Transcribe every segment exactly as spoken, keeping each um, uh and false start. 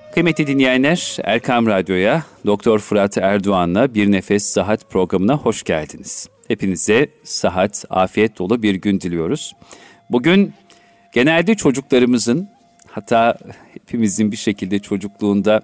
Kıymetli dinleyenler, Erkam Radyo'ya Doktor Fırat Erdoğan'la Bir Nefes Sıhhat programına hoş geldiniz. Hepinize sıhhat, afiyet dolu bir gün diliyoruz. Bugün genelde çocuklarımızın, hatta hepimizin bir şekilde çocukluğunda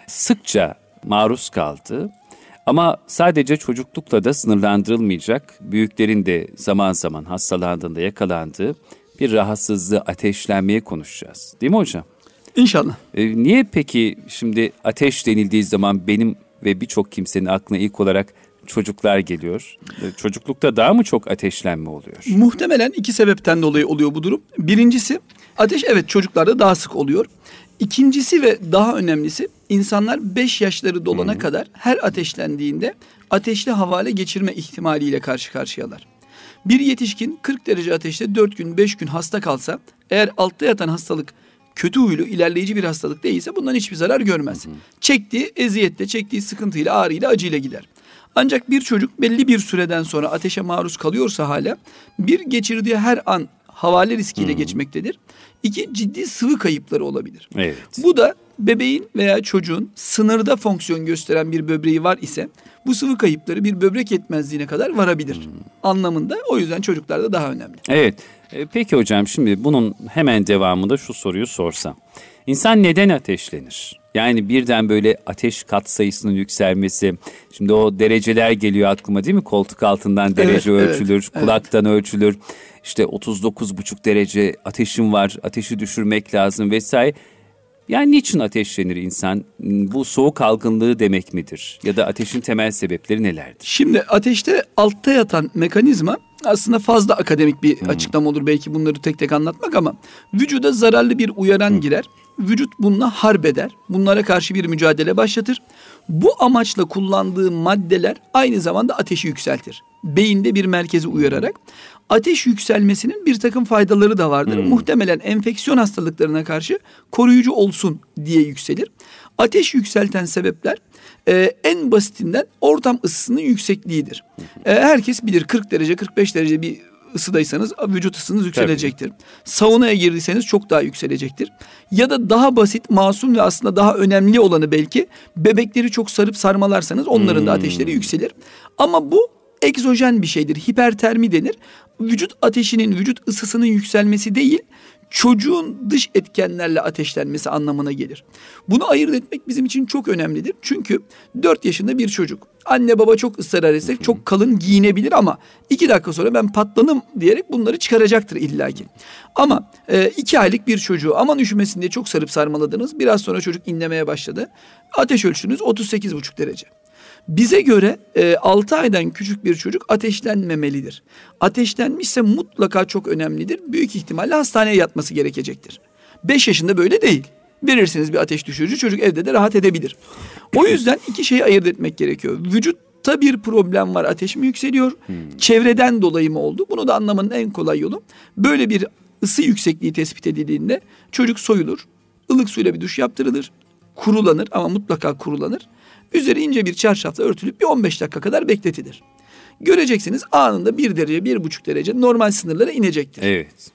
sıkça maruz kaldığı ama sadece çocuklukla da sınırlandırılmayacak, büyüklerin de zaman zaman hastalandığında yakalandığı bir rahatsızlığı, ateşlenmeyi konuşacağız. Değil mi hocam? İnşallah. Ee, niye peki şimdi ateş denildiği zaman benim ve birçok kimsenin aklına ilk olarak çocuklar geliyor? Ee, çocuklukta daha mı çok ateşlenme oluyor? Muhtemelen iki sebepten dolayı oluyor bu durum. Birincisi, ateş evet çocuklarda daha sık oluyor. İkincisi ve daha önemlisi, insanlar beş yaşları dolana hmm. kadar her ateşlendiğinde ateşli havale geçirme ihtimaliyle karşı karşıyalar. Bir yetişkin kırk derece ateşte dört gün beş gün hasta kalsa, eğer altta yatan hastalık kötü huylu, ilerleyici bir hastalık değilse bundan hiçbir zarar görmez. Hı hı. Çektiği eziyetle, çektiği sıkıntıyla, ağrıyla, acıyla gider. Ancak bir çocuk belli bir süreden sonra ateşe maruz kalıyorsa hala, bir, geçirdiği her an havale riskiyle hı. geçmektedir. İki, ciddi sıvı kayıpları olabilir. Evet. Bu da bebeğin veya çocuğun sınırda fonksiyon gösteren bir böbreği var ise bu sıvı kayıpları bir böbrek yetmezliğine kadar varabilir hmm. anlamında. O yüzden çocuklarda daha önemli. Evet. E, peki hocam, şimdi bunun hemen devamında şu soruyu sorsam. İnsan neden ateşlenir? Yani birden böyle ateş katsayısının yükselmesi. Şimdi o dereceler geliyor aklıma, değil mi? Koltuk altından derece evet, ölçülür, evet, kulaktan evet. ölçülür. İşte otuz dokuz buçuk derece ateşim var, ateşi düşürmek lazım vesaire. Yani niçin ateşlenir insan? Bu soğuk algınlığı demek midir? Ya da ateşin temel sebepleri nelerdir? Şimdi ateşte altta yatan mekanizma aslında fazla akademik bir hmm. açıklama olur belki bunları tek tek anlatmak, ama vücuda zararlı bir uyaran hmm. girer. Vücut bununla harp eder. Bunlara karşı bir mücadele başlatır. Bu amaçla kullandığı maddeler aynı zamanda ateşi yükseltir. Beyinde bir merkezi uyararak. Ateş yükselmesinin bir takım faydaları da vardır. Hmm. Muhtemelen enfeksiyon hastalıklarına karşı koruyucu olsun diye yükselir. Ateş yükselten sebepler e, en basitinden ortam ısısının yüksekliğidir. E, herkes bilir, kırk derece kırk beş derece bir ısıdaysanız vücut ısınız yükselecektir. Tabii. Saunaya girdiyseniz çok daha yükselecektir. Ya da daha basit, masum ve aslında daha önemli olanı belki, bebekleri çok sarıp sarmalarsanız onların hmm. da ateşleri yükselir. Ama bu egzojen bir şeydir. Hipertermi denir. Vücut ateşinin, vücut ısısının yükselmesi değil, çocuğun dış etkenlerle ateşlenmesi anlamına gelir. Bunu ayırt etmek bizim için çok önemlidir. Çünkü dört yaşında bir çocuk, anne baba çok ısrar etsek çok kalın giyinebilir ama iki dakika sonra ben patlanım diyerek bunları çıkaracaktır illaki. Ama e, iki aylık bir çocuğu aman üşümesin diye çok sarıp sarmaladınız. Biraz sonra çocuk inlemeye başladı. Ateş ölçtünüz otuz sekiz buçuk derece. Bize göre e, altı aydan küçük bir çocuk ateşlenmemelidir. Ateşlenmişse mutlaka çok önemlidir. Büyük ihtimalle hastaneye yatması gerekecektir. beş yaşında böyle değil. Verirsiniz bir ateş düşürücü, çocuk evde de rahat edebilir. O yüzden iki şeyi ayırt etmek gerekiyor. Vücutta bir problem var, ateş mi yükseliyor? Hmm. Çevreden dolayı mı oldu? Bunu da anlamanın en kolay yolu, böyle bir ısı yüksekliği tespit edildiğinde çocuk soyulur, ılık suyla bir duş yaptırılır, kurulanır ama mutlaka kurulanır. Üzeri ince bir çarşafla örtülüp bir on beş dakika kadar bekletilir. Göreceksiniz anında bir derece, bir buçuk derece normal sınırlara inecektir. Evet.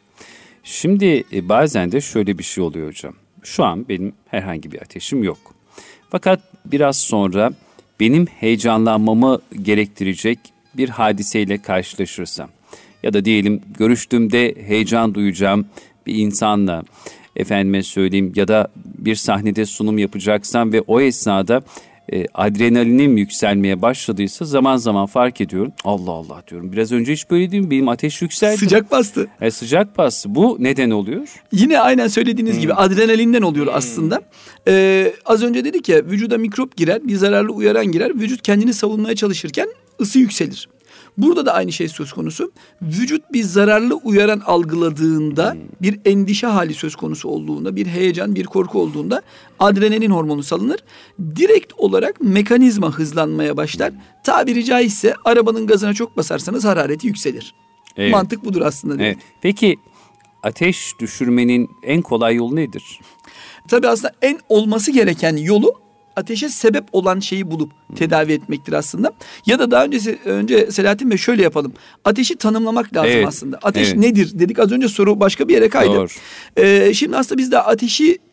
Şimdi e, bazen de şöyle bir şey oluyor hocam. Şu an benim herhangi bir ateşim yok. Fakat biraz sonra benim heyecanlanmamı gerektirecek bir hadiseyle karşılaşırsam ya da diyelim görüştüğümde heyecan duyacağım bir insanla, efendime söyleyeyim, ya da bir sahnede sunum yapacaksam ve o esnada e, adrenalinim yükselmeye başladıysa zaman zaman fark ediyorum. Allah Allah diyorum. Biraz önce hiç böyle değil mi? Benim ateş yükseldi. Sıcak bastı. E, sıcak bastı. Bu neden oluyor? Yine aynen söylediğiniz hmm. gibi adrenalinden oluyor hmm. aslında. Ee, az önce dedik ya, vücuda mikrop girer, bir zararlı uyaran girer. Vücut kendini savunmaya çalışırken ısı yükselir. Burada da aynı şey söz konusu. Vücut bir zararlı uyaran algıladığında, hmm. bir endişe hali söz konusu olduğunda, bir heyecan, bir korku olduğunda adrenalin hormonu salınır. Direkt olarak mekanizma hızlanmaya başlar. Hmm. Tabiri caizse arabanın gazına çok basarsanız harareti yükselir. Evet. Mantık budur aslında. Evet. Peki ateş düşürmenin en kolay yolu nedir? Tabii aslında en olması gereken yolu ateşe sebep olan şeyi bulup tedavi etmektir aslında. Ya da daha önce, önce Selahattin Bey şöyle yapalım. Ateşi tanımlamak lazım evet, aslında. Ateş evet. nedir dedik az önce, soru başka bir yere kaydı. Ee, şimdi aslında biz de ateşi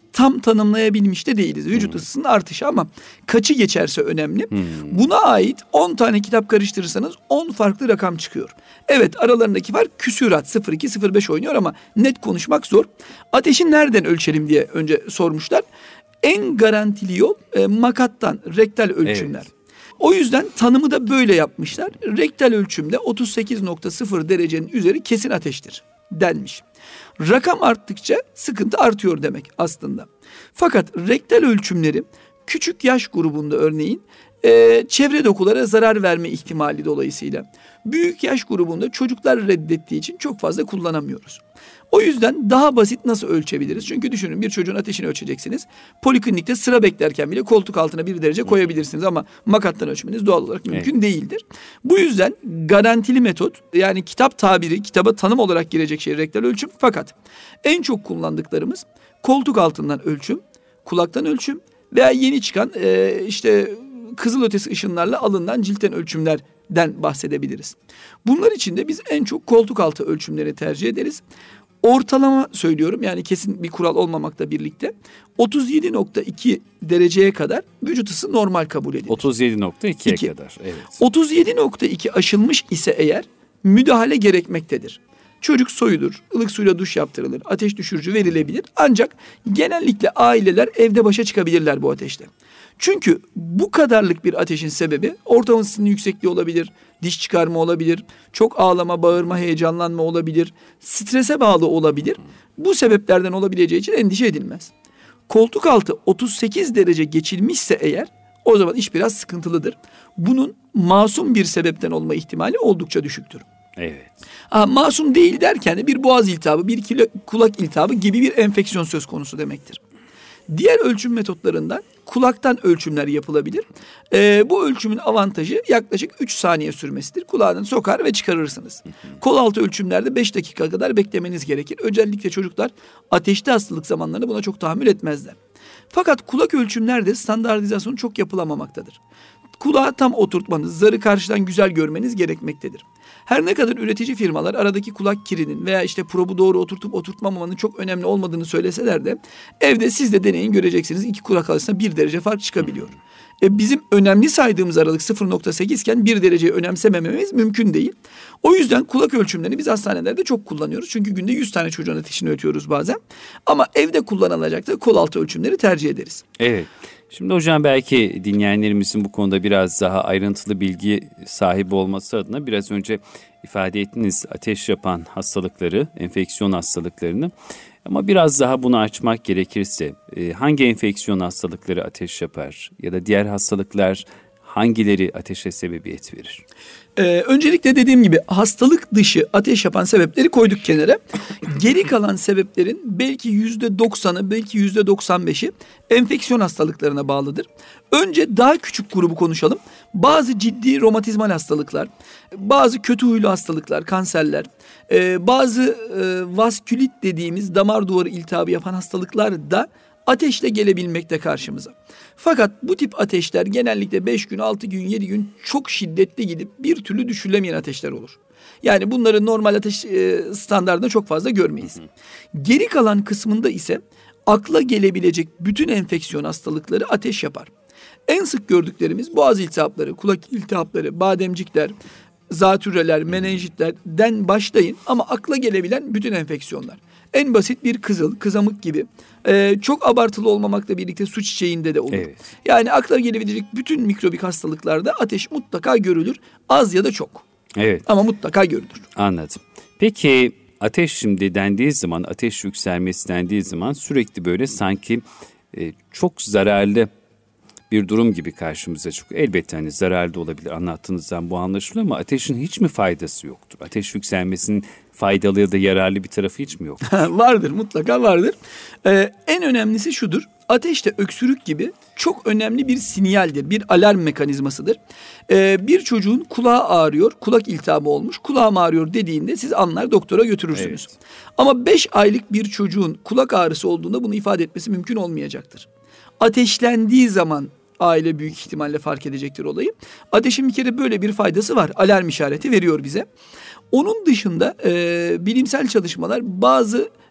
tam tanımlayabilmiş de değiliz. Vücut hmm. ısısının artışı ama kaçı geçerse önemli. Hmm. Buna ait on tane kitap karıştırırsanız on farklı rakam çıkıyor. Evet, aralarındaki var küsürat, sıfır iki sıfır beş oynuyor ama net konuşmak zor. Ateşi nereden ölçelim diye önce sormuşlar. En garantili yol e, makattan, rektal ölçümler. Evet. O yüzden tanımı da böyle yapmışlar. Rektal ölçümde otuz sekiz nokta sıfır derecenin üzeri kesin ateştir denmiş. Rakam arttıkça sıkıntı artıyor demek aslında. Fakat rektal ölçümleri küçük yaş grubunda örneğin e, çevre dokulara zarar verme ihtimali dolayısıyla. Büyük yaş grubunda çocuklar reddettiği için çok fazla kullanamıyoruz. O yüzden daha basit nasıl ölçebiliriz? Çünkü düşünün, bir çocuğun ateşini ölçeceksiniz. Poliklinikte sıra beklerken bile koltuk altına bir derece koyabilirsiniz ama makattan ölçmeniz doğal olarak mümkün evet. değildir. Bu yüzden garantili metot, yani kitap tabiri, kitaba tanım olarak girecek şey rektal ölçüm. Fakat en çok kullandıklarımız koltuk altından ölçüm, kulaktan ölçüm veya yeni çıkan e, işte kızılötesi ışınlarla alınan ciltten ölçümlerden bahsedebiliriz. Bunlar için de biz en çok koltuk altı ölçümleri tercih ederiz. Ortalama söylüyorum, yani kesin bir kural olmamakla birlikte otuz yedi nokta iki dereceye kadar vücut ısı normal kabul edilir. otuz yedi nokta ikiye kadar, evet. otuz yedi nokta iki aşılmış ise eğer müdahale gerekmektedir. Çocuk soyulur, ılık suyla duş yaptırılır, ateş düşürücü verilebilir. Ancak genellikle aileler evde başa çıkabilirler bu ateşle. Çünkü bu kadarlık bir ateşin sebebi ortam ısısının yüksekliği olabilir, diş çıkarma olabilir, çok ağlama, bağırma, heyecanlanma olabilir, strese bağlı olabilir. Bu sebeplerden olabileceği için endişe edilmez. Koltuk altı otuz sekiz derece geçilmişse eğer, o zaman iş biraz sıkıntılıdır. Bunun masum bir sebepten olma ihtimali oldukça düşüktür. Evet. Ha, masum değil derken de bir boğaz iltihabı, bir kulak iltihabı gibi bir enfeksiyon söz konusu demektir. Diğer ölçüm metotlarından kulaktan ölçümler yapılabilir. Ee, bu ölçümün avantajı yaklaşık üç saniye sürmesidir. Kulağını sokar ve çıkarırsınız. Kol altı ölçümlerde beş dakika kadar beklemeniz gerekir. Özellikle çocuklar ateşli hastalık zamanlarında buna çok tahammül etmezler. Fakat kulak ölçümlerde standartizasyonu çok yapılamamaktadır. Kulağı tam oturtmanız, zarı karşıdan güzel görmeniz gerekmektedir. Her ne kadar üretici firmalar aradaki kulak kirinin veya işte probu doğru oturtup oturtmamanın çok önemli olmadığını söyleseler de evde siz de deneyin, göreceksiniz iki kulak arasında bir derece fark çıkabiliyor. E bizim önemli saydığımız aralık sıfır nokta sekiz iken bir dereceyi önemsemememiz mümkün değil. O yüzden kulak ölçümlerini biz hastanelerde çok kullanıyoruz. Çünkü günde yüz tane çocuğun ateşini ölçüyoruz bazen. Ama evde kullanılacak da kol altı ölçümleri tercih ederiz. Evet. Şimdi hocam, belki dinleyenlerimizin bu konuda biraz daha ayrıntılı bilgi sahibi olması adına biraz önce ifade ettiniz ateş yapan hastalıkları, enfeksiyon hastalıklarını. Ama biraz daha bunu açmak gerekirse hangi enfeksiyon hastalıkları ateş yapar ya da diğer hastalıklar hangileri ateşe sebebiyet verir? Ee, öncelikle dediğim gibi hastalık dışı ateş yapan sebepleri koyduk kenara. Geri kalan sebeplerin belki yüzde doksanı, belki yüzde doksan beşi enfeksiyon hastalıklarına bağlıdır. Önce daha küçük grubu konuşalım. Bazı ciddi romatizmal hastalıklar, bazı kötü huylu hastalıklar, kanserler, e, bazı e, vaskülit dediğimiz damar duvarı iltihabı yapan hastalıklar da ateşle gelebilmekte karşımıza. Fakat bu tip ateşler genellikle beş gün, altı gün, yedi gün çok şiddetli gidip bir türlü düşürülemeyen ateşler olur. Yani bunları normal ateş e, standartında çok fazla görmeyiz. Geri kalan kısmında ise akla gelebilecek bütün enfeksiyon hastalıkları ateş yapar. En sık gördüklerimiz boğaz iltihapları, kulak iltihapları, bademcikler, zatürreler, menenjitlerden başlayın ama akla gelebilen bütün enfeksiyonlar. En basit bir kızıl, kızamık gibi. Ee, çok abartılı olmamakla birlikte su çiçeğinde de olur. Evet. Yani akla gelebilecek bütün mikrobik hastalıklarda ateş mutlaka görülür. Az ya da çok. Evet. Ama mutlaka görülür. Anladım. Peki ateş şimdi dendiği zaman, ateş yükselmesi dendiği zaman sürekli böyle sanki e, çok zararlı bir durum gibi karşımıza çıkıyor. Elbette hani zararlı da olabilir, anlattığınızdan bu anlaşılıyor ama ateşin hiç mi faydası yoktur? Ateş yükselmesinin faydalı ya da yararlı bir tarafı hiç mi yok? Vardır, mutlaka vardır. Ee, en önemlisi şudur. Ateş de öksürük gibi çok önemli bir sinyaldir, bir alarm mekanizmasıdır. Ee, bir çocuğun kulağı ağrıyor, kulak iltihabı olmuş, kulağım ağrıyor dediğinde siz anlar doktora götürürsünüz. Evet. Ama beş aylık bir çocuğun kulak ağrısı olduğunda bunu ifade etmesi mümkün olmayacaktır. Ateşlendiği zaman aile büyük ihtimalle fark edecektir olayı. Ateşin bir kere böyle bir faydası var. Alarm işareti veriyor bize. Onun dışında e, bilimsel çalışmalar bazı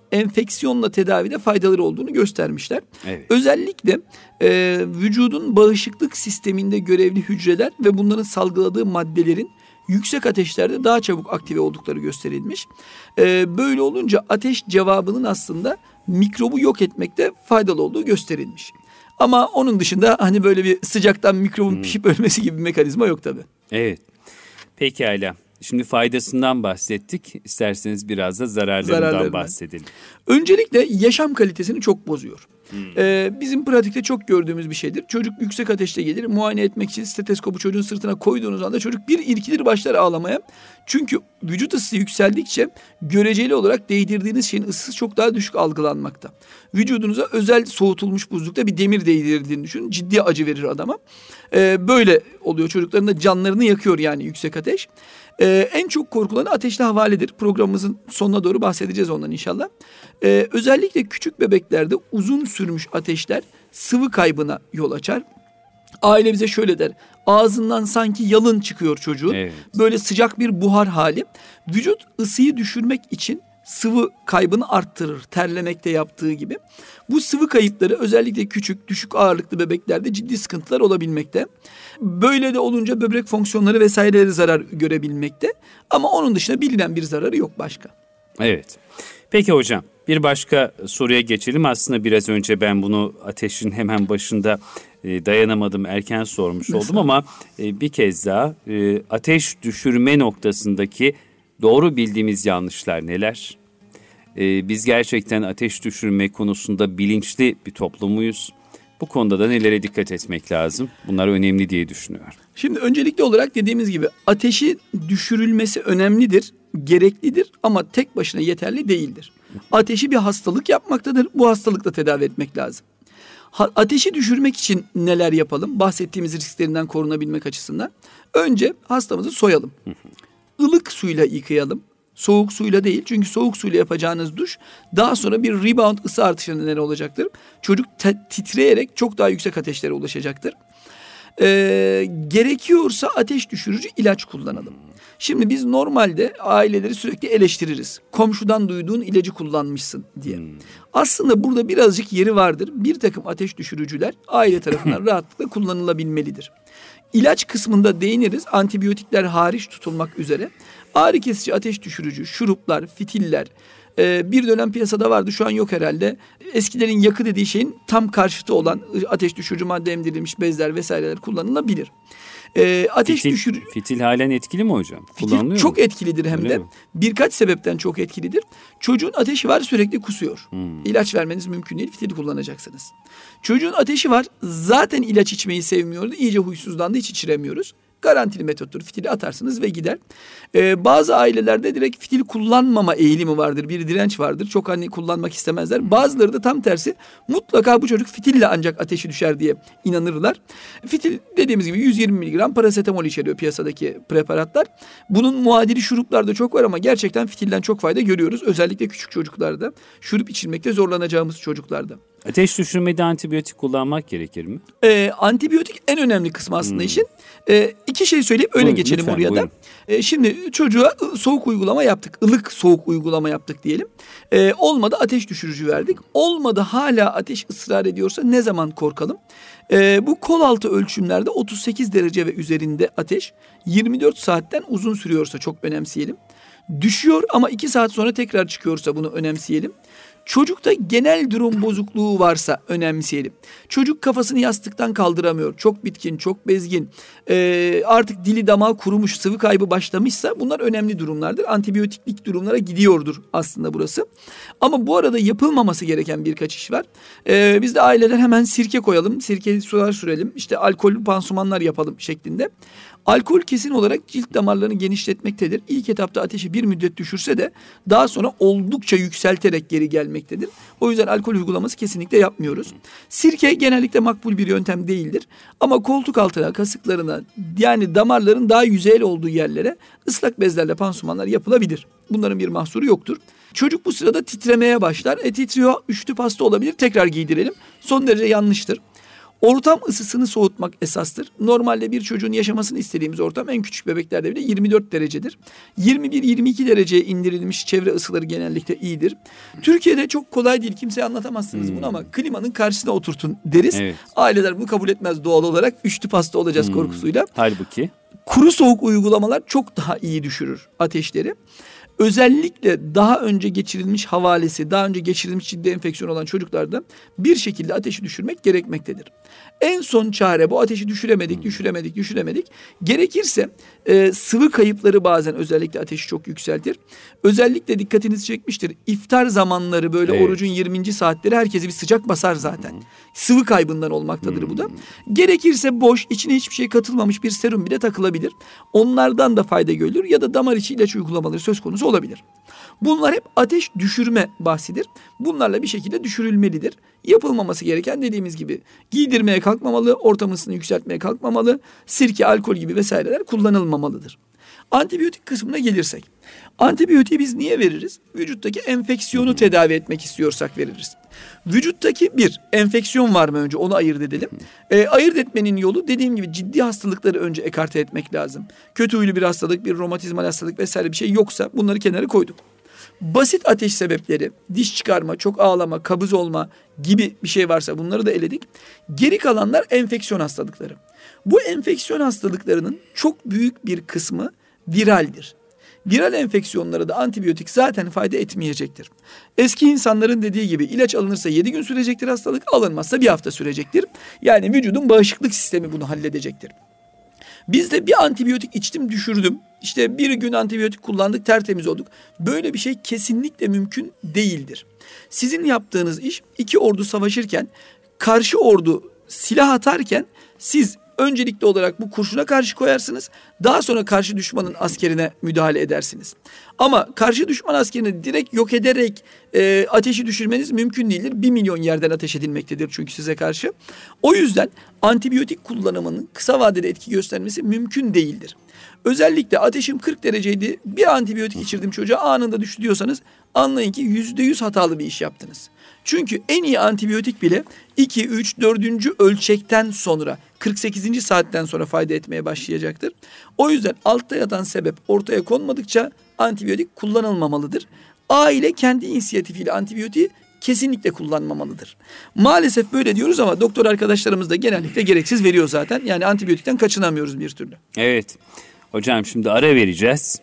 enfeksiyonla tedavide faydaları olduğunu göstermişler. Evet. Özellikle e, vücudun bağışıklık sisteminde görevli hücreler ve bunların salgıladığı maddelerin yüksek ateşlerde daha çabuk aktive oldukları gösterilmiş. E, böyle olunca ateş cevabının aslında mikrobu yok etmekte faydalı olduğu gösterilmiş. Ama onun dışında hani böyle bir sıcaktan mikrobun hmm. pişip ölmesi gibi bir mekanizma yok tabii. Evet. Pekala. Şimdi faydasından bahsettik. İsterseniz biraz da zararlarından, zararlarından. bahsedelim. Öncelikle yaşam kalitesini çok bozuyor. Hmm. Ee, bizim pratikte çok gördüğümüz bir şeydir. Çocuk yüksek ateşte gelir. Muayene etmek için stetoskopu çocuğun sırtına koyduğunuz anda çocuk bir irkilir, başlar ağlamaya. Çünkü vücut ısısı yükseldikçe göreceli olarak değdirdiğiniz şeyin ısısı çok daha düşük algılanmakta. Vücudunuza özel soğutulmuş buzlukta bir demir değdirildiğini düşünün. Ciddi acı verir adama. Ee, böyle oluyor. Çocukların da canlarını yakıyor yani yüksek ateş. Ee, en çok korkulanı ateşli havaledir. Programımızın sonuna doğru bahsedeceğiz ondan inşallah. Ee, özellikle küçük bebeklerde uzun sürmüş ateşler sıvı kaybına yol açar. Aile bize şöyle der: ağzından sanki yalın çıkıyor çocuğun. Evet. Böyle sıcak bir buhar hali. Vücut ısıyı düşürmek için sıvı kaybını arttırır, terlemekte yaptığı gibi. Bu sıvı kayıpları özellikle küçük, düşük ağırlıklı bebeklerde ciddi sıkıntılar olabilmekte. Böyle de olunca böbrek fonksiyonları vesaireleri zarar görebilmekte. Ama onun dışında bilinen bir zararı yok başka. Evet. Peki hocam, bir başka soruya geçelim. Aslında biraz önce ben bunu ateşin hemen başında e, dayanamadım, erken sormuş Mesela? oldum ama e, bir kez daha e, ateş düşürme noktasındaki doğru bildiğimiz yanlışlar neler? Ee, biz gerçekten ateş düşürme konusunda bilinçli bir toplumuyuz. Bu konuda da nelere dikkat etmek lazım? Bunlar önemli diye düşünüyorum. Şimdi öncelikli olarak dediğimiz gibi ateşi düşürülmesi önemlidir, gereklidir ama tek başına yeterli değildir. Ateşi bir hastalık yapmaktadır. Bu hastalıkla tedavi etmek lazım. Ha, ateşi düşürmek için neler yapalım? Bahsettiğimiz risklerinden korunabilmek açısından. Önce hastamızı soyalım. Ilık suyla yıkayalım. Soğuk suyla değil. Çünkü soğuk suyla yapacağınız duş daha sonra bir rebound ısı artışına neden olacaktır. Çocuk te- titreyerek çok daha yüksek ateşlere ulaşacaktır. Ee, gerekiyorsa ateş düşürücü ilaç kullanalım. Şimdi biz normalde aileleri sürekli eleştiririz. Komşudan duyduğun ilacı kullanmışsın diye. Hmm. Aslında burada birazcık yeri vardır. Bir takım ateş düşürücüler aile tarafından rahatlıkla kullanılabilmelidir. İlaç kısmında değiniriz. Antibiyotikler hariç tutulmak üzere. Ağrı kesici, ateş düşürücü, şuruplar, fitiller e, bir dönem piyasada vardı, şu an yok herhalde. Eskilerin yakı dediği şeyin tam karşıtı olan ateş düşürücü madde emdirilmiş bezler vesaireler kullanılabilir. E, ateş fitil, düşür... fitil halen etkili mi hocam? Fitil çok mu? etkilidir hem Öyle de. Mi? Birkaç sebepten çok etkilidir. Çocuğun ateşi var, sürekli kusuyor. Hmm. İlaç vermeniz mümkün değil, fitil kullanacaksınız. Çocuğun ateşi var, zaten ilaç içmeyi sevmiyordu. İyice huysuzlandı, hiç içiremiyoruz. Garantili metottur. Fitili atarsınız ve gider. Ee, bazı ailelerde direkt fitil kullanmama eğilimi vardır. Bir direnç vardır. Çok hani kullanmak istemezler. Bazıları da tam tersi. Mutlaka bu çocuk fitille ancak ateşi düşer diye inanırlar. Fitil dediğimiz gibi yüz yirmi miligram parasetamol içeriyor piyasadaki preparatlar. Bunun muadili şuruplarda çok var ama gerçekten fitilden çok fayda görüyoruz. Özellikle küçük çocuklarda. Şurup içirmekte zorlanacağımız çocuklarda. Ateş düşürmede antibiyotik kullanmak gerekir mi? Ee, antibiyotik en önemli kısmı aslında hmm. işin. Ee, iki şey söyleyip öyle buyurun, geçelim lütfen, oraya da. Ee, şimdi çocuğa soğuk uygulama yaptık. Ilık soğuk uygulama yaptık diyelim. Ee, olmadı, ateş düşürücü verdik. Olmadı, hala ateş ısrar ediyorsa ne zaman korkalım? Ee, bu kol altı ölçümlerde otuz sekiz derece ve üzerinde ateş yirmi dört saatten uzun sürüyorsa çok önemseyelim. Düşüyor ama iki saat sonra tekrar çıkıyorsa bunu önemseyelim. Çocukta genel durum bozukluğu varsa önemseyelim. Çocuk kafasını yastıktan kaldıramıyor. Çok bitkin, çok bezgin. Ee, artık dili damağı kurumuş, sıvı kaybı başlamışsa bunlar önemli durumlardır. Antibiyotiklik durumlara gidiyordur aslında burası. Ama bu arada yapılmaması gereken birkaç iş var. Ee, biz de aileler hemen sirke koyalım, sirkeli sular sürelim, işte alkollü pansumanlar yapalım şeklinde. Alkol kesin olarak cilt damarlarını genişletmektedir. İlk etapta ateşi bir müddet düşürse de daha sonra oldukça yükselterek geri gelmektedir. O yüzden alkol uygulaması kesinlikle yapmıyoruz. Sirke genellikle makbul bir yöntem değildir. Ama koltuk altına, kasıklarına, yani damarların daha yüzeyel olduğu yerlere ıslak bezlerle pansumanlar yapılabilir. Bunların bir mahsuru yoktur. Çocuk bu sırada titremeye başlar. E titriyor, üşütüp hasta olabilir. Tekrar giydirelim. Son derece yanlıştır. Ortam ısısını soğutmak esastır. Normalde bir çocuğun yaşamasını istediğimiz ortam en küçük bebeklerde bile yirmi dört derecedir. yirmi bir yirmi iki dereceye indirilmiş çevre ısıları genellikle iyidir. Türkiye'de çok kolay değil, kimseye anlatamazsınız hmm. bunu ama klimanın karşısına oturtun deriz. Evet. Aileler bunu kabul etmez doğal olarak. Üç tüp hasta olacağız hmm. korkusuyla. Halbuki kuru soğuk uygulamalar çok daha iyi düşürür ateşleri. Özellikle daha önce geçirilmiş havalesi, daha önce geçirilmiş ciddi enfeksiyon olan çocuklarda bir şekilde ateşi düşürmek gerekmektedir. En son çare bu, ateşi düşüremedik, düşüremedik, düşüremedik. Gerekirse e, sıvı kayıpları bazen özellikle ateşi çok yükseltir. Özellikle dikkatinizi çekmiştir. İftar zamanları böyle evet. orucun yirminci saatleri herkesi bir sıcak basar zaten. Hmm. Sıvı kaybından olmaktadır hmm. bu da. Gerekirse boş, içine hiçbir şey katılmamış bir serum bile takılabilir. Onlardan da fayda görülür ya da damar içi ilaç uygulamaları söz konusu olabilir. Bunlar hep ateş düşürme bahsidir. Bunlarla bir şekilde düşürülmelidir. Yapılmaması gereken dediğimiz gibi giydirmeye kalkmamalı, ortam ısısını yükseltmeye kalkmamalı, sirke, alkol gibi vesaireler kullanılmamalıdır. Antibiyotik kısmına gelirsek, antibiyotiği biz niye veririz? Vücuttaki enfeksiyonu tedavi etmek istiyorsak veririz. Vücuttaki bir, enfeksiyon var mı önce onu ayırt edelim. E, ayırt etmenin yolu dediğim gibi ciddi hastalıkları önce ekarte etmek lazım. Kötü huylu bir hastalık, bir romatizmal hastalık vesaire bir şey yoksa bunları kenara koyduk. Basit ateş sebepleri, diş çıkarma, çok ağlama, kabız olma gibi bir şey varsa bunları da eledik. Geri kalanlar enfeksiyon hastalıkları. Bu enfeksiyon hastalıklarının çok büyük bir kısmı viraldir. Viral enfeksiyonlara da antibiyotik zaten fayda etmeyecektir. Eski insanların dediği gibi ilaç alınırsa yedi gün sürecektir hastalık, alınmazsa bir hafta sürecektir. Yani vücudun bağışıklık sistemi bunu halledecektir. Biz de bir antibiyotik içtim düşürdüm. İşte bir gün antibiyotik kullandık tertemiz olduk. Böyle bir şey kesinlikle mümkün değildir. Sizin yaptığınız iş iki ordu savaşırken karşı ordu silah atarken siz öncelikli olarak bu kurşuna karşı koyarsınız. Daha sonra karşı düşmanın askerine müdahale edersiniz. Ama karşı düşman askerini direkt yok ederek e, ateşi düşürmeniz mümkün değildir. Bir milyon yerden ateş edilmektedir çünkü size karşı. O yüzden antibiyotik kullanımının kısa vadede etki göstermesi mümkün değildir. Özellikle ateşim kırk dereceydi, bir antibiyotik içirdim çocuğa anında düştü diyorsanız anlayın ki yüzde yüz hatalı bir iş yaptınız. Çünkü en iyi antibiyotik bile iki, üç, dördüncü ölçekten sonra kırk sekizinci saatten sonra fayda etmeye başlayacaktır. O yüzden altta yatan sebep ortaya konmadıkça antibiyotik kullanılmamalıdır. Aile kendi inisiyatifiyle antibiyotiği kesinlikle kullanmamalıdır. Maalesef böyle diyoruz ama doktor arkadaşlarımız da genellikle gereksiz veriyor zaten. Yani antibiyotikten kaçınamıyoruz bir türlü. Evet. Hocam şimdi ara vereceğiz.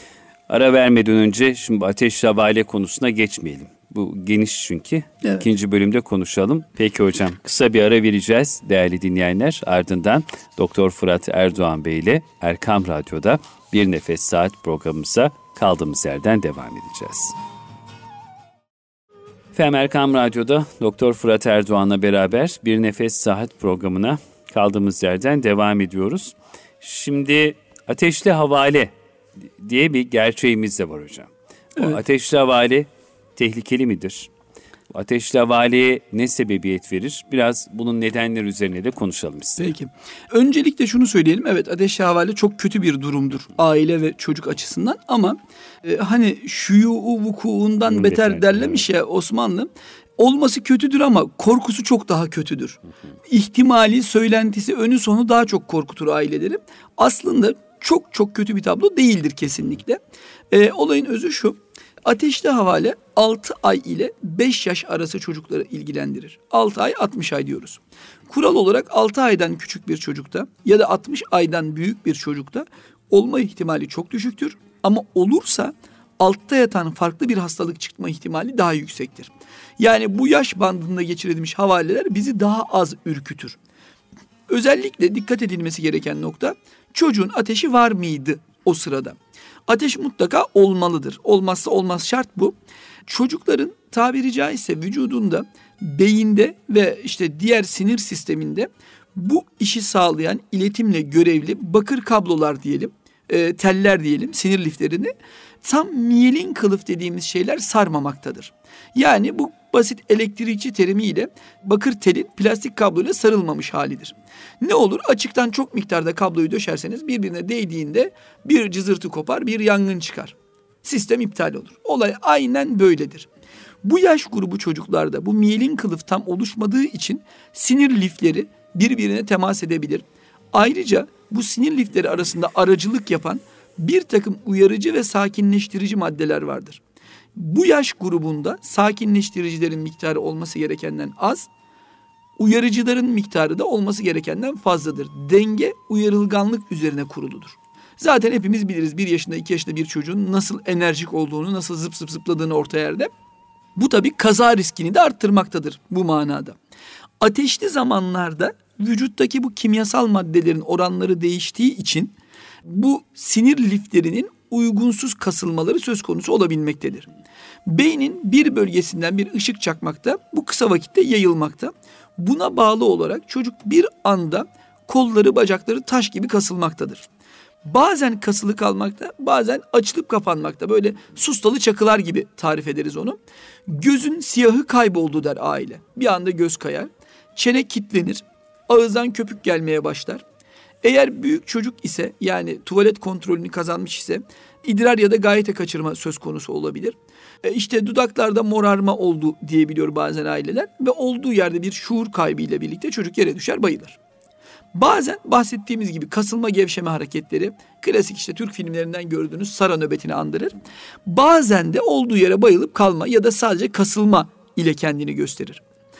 Ara vermeden önce şimdi ateş havale konusuna geçmeyelim. Bu geniş çünkü. Evet. İkinci bölümde konuşalım. Peki hocam kısa bir ara vereceğiz değerli dinleyenler. Ardından Doktor Fırat Erdoğan Bey ile Erkam Radyo'da Bir Nefes Saat programımıza kaldığımız yerden devam edeceğiz. Efendim Erkam Radyo'da Doktor Fırat Erdoğan'la beraber Bir Nefes Saat programına kaldığımız yerden devam ediyoruz. Şimdi ateşli havale diye bir gerçeğimiz de var hocam. Evet. O ateşli havale tehlikeli midir? Ateşli havaleye ne sebebiyet verir? Biraz bunun nedenleri üzerine de konuşalım istedim. Peki. Öncelikle şunu söyleyelim. Evet, ateşli havale çok kötü bir durumdur aile ve çocuk açısından ama e, hani şuyu vukuundan beter, beter derlemiş evet. ya Osmanlı. Olması kötüdür ama korkusu çok daha kötüdür. Hı hı. İhtimali, söylentisi, önü sonu daha çok korkutur aileleri. Aslında çok çok kötü bir tablo değildir kesinlikle. E, olayın özü şu. Ateşli havale altı ay ile beş yaş arası çocukları ilgilendirir. altı ay altmış ay diyoruz. Kural olarak altı aydan küçük bir çocukta ya da altmış aydan büyük bir çocukta olma ihtimali çok düşüktür. Ama olursa altta yatan farklı bir hastalık çıkma ihtimali daha yüksektir. Yani bu yaş bandında geçirilmiş havaleler bizi daha az ürkütür. Özellikle dikkat edilmesi gereken nokta çocuğun ateşi var mıydı o sırada? Ateş mutlaka olmalıdır. Olmazsa olmaz şart bu. Çocukların tabiri caizse vücudunda, beyinde ve işte diğer sinir sisteminde bu işi sağlayan iletimle görevli bakır kablolar diyelim, e, teller diyelim, sinir liflerini tam miyelin kılıf dediğimiz şeyler sarmamaktadır. Yani bu basit elektrikçi terimiyle bakır telin plastik kabloyla sarılmamış halidir. Ne olur? Açıktan çok miktarda kabloyu döşerseniz birbirine değdiğinde bir cızırtı kopar, bir yangın çıkar. Sistem iptal olur. Olay aynen böyledir. Bu yaş grubu çocuklarda bu miyelin kılıf tam oluşmadığı için sinir lifleri birbirine temas edebilir. Ayrıca bu sinir lifleri arasında aracılık yapan bir takım uyarıcı ve sakinleştirici maddeler vardır. Bu yaş grubunda sakinleştiricilerin miktarı olması gerekenden az, uyarıcıların miktarı da olması gerekenden fazladır. Denge uyarılganlık üzerine kuruludur. Zaten hepimiz biliriz bir yaşında iki yaşında bir çocuğun nasıl enerjik olduğunu, nasıl zıp zıp zıpladığını orta yerde. Bu tabii kaza riskini de arttırmaktadır bu manada. Ateşli zamanlarda vücuttaki bu kimyasal maddelerin oranları değiştiği için bu sinir liflerinin uygunsuz kasılmaları söz konusu olabilmektedir. Beynin bir bölgesinden bir ışık çakmakta, bu kısa vakitte yayılmakta. Buna bağlı olarak çocuk bir anda kolları bacakları taş gibi kasılmaktadır. Bazen kasılı kalmakta, bazen açılıp kapanmakta. Böyle sustalı çakılar gibi tarif ederiz onu. Gözün siyahı kayboldu der aile. Bir anda göz kayar. Çene kilitlenir. Ağızdan köpük gelmeye başlar. Eğer büyük çocuk ise, yani tuvalet kontrolünü kazanmış ise idrar ya da gayete kaçırma söz konusu olabilir. E işte dudaklarda morarma oldu diyebiliyor bazen aileler ve olduğu yerde bir şuur kaybıyla birlikte çocuk yere düşer, bayılır. Bazen bahsettiğimiz gibi kasılma gevşeme hareketleri, klasik işte Türk filmlerinden gördüğünüz Sara nöbetini andırır. Bazen de olduğu yere bayılıp kalma ya da sadece kasılma ile kendini gösterir.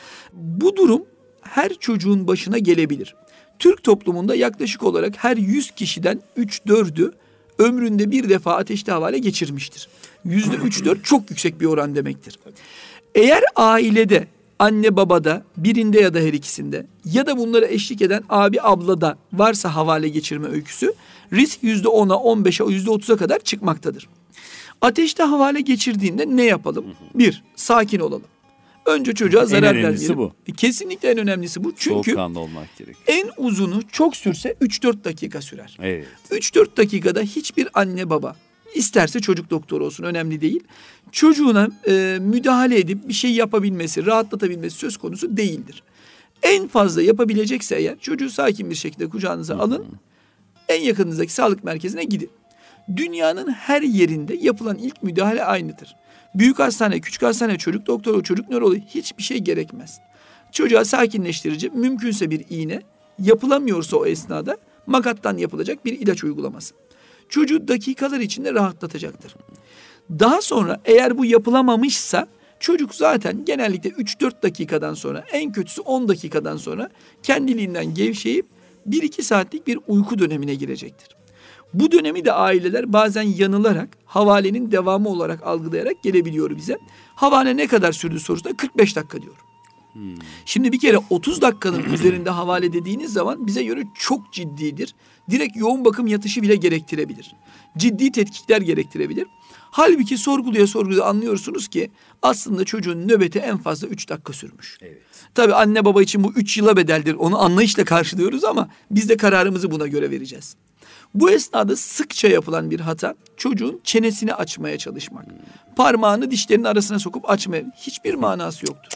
Bu durum her çocuğun başına gelebilir. Türk toplumunda yaklaşık olarak her yüz kişiden üç dördü ömründe bir defa ateşli havale geçirmiştir. yüzde üç dört çok yüksek bir oran demektir. Eğer ailede, anne babada, birinde ya da her ikisinde ya da bunlara eşlik eden abi ablada varsa havale geçirme öyküsü, risk yüzde ona, on beşe, yüzde otuza kadar çıkmaktadır. Ateşli havale geçirdiğinde ne yapalım? Bir, sakin olalım. Önce çocuğa zarar vermeyelim. En önemlisi bu. Kesinlikle en önemlisi bu. Çünkü soğukkanlı olmak gerekiyor. En uzunu çok sürse üç dört dakika sürer. Evet. üç dört dakikada hiçbir anne baba, isterse çocuk doktoru olsun, önemli değil, çocuğuna e, müdahale edip bir şey yapabilmesi, rahatlatabilmesi söz konusu değildir. En fazla yapabilecekse eğer çocuğu sakin bir şekilde kucağınıza Hı-hı. alın, en yakınınızdaki sağlık merkezine gidin. Dünyanın her yerinde yapılan ilk müdahale aynıdır. Büyük hastane, küçük hastane, çocuk doktoru, çocuk nöroloğu hiçbir şey gerekmez. Çocuğa sakinleştirici, mümkünse bir iğne, yapılamıyorsa o esnada makattan yapılacak bir ilaç uygulaması. Çocuğu dakikalar içinde rahatlatacaktır. Daha sonra eğer bu yapılamamışsa çocuk zaten genellikle üç dört dakikadan sonra, en kötüsü on dakikadan sonra kendiliğinden gevşeyip bir iki saatlik bir uyku dönemine girecektir. Bu dönemi de aileler bazen yanılarak, havalenin devamı olarak algılayarak gelebiliyor bize. Havale ne kadar sürdü sorusunda kırk beş dakika diyor. Hmm. Şimdi bir kere otuz dakikanın üzerinde havale dediğiniz zaman bize göre çok ciddidir. Direkt yoğun bakım yatışı bile gerektirebilir. Ciddi tetkikler gerektirebilir. Halbuki sorguluya sorguluya anlıyorsunuz ki aslında çocuğun nöbeti en fazla üç dakika sürmüş. Evet. Tabii anne baba için bu üç yıla bedeldir. Onu anlayışla karşılıyoruz ama biz de kararımızı buna göre vereceğiz. Bu esnada sıkça yapılan bir hata çocuğun çenesini açmaya çalışmak. Parmağını dişlerinin arasına sokup açmaya hiçbir manası yoktur.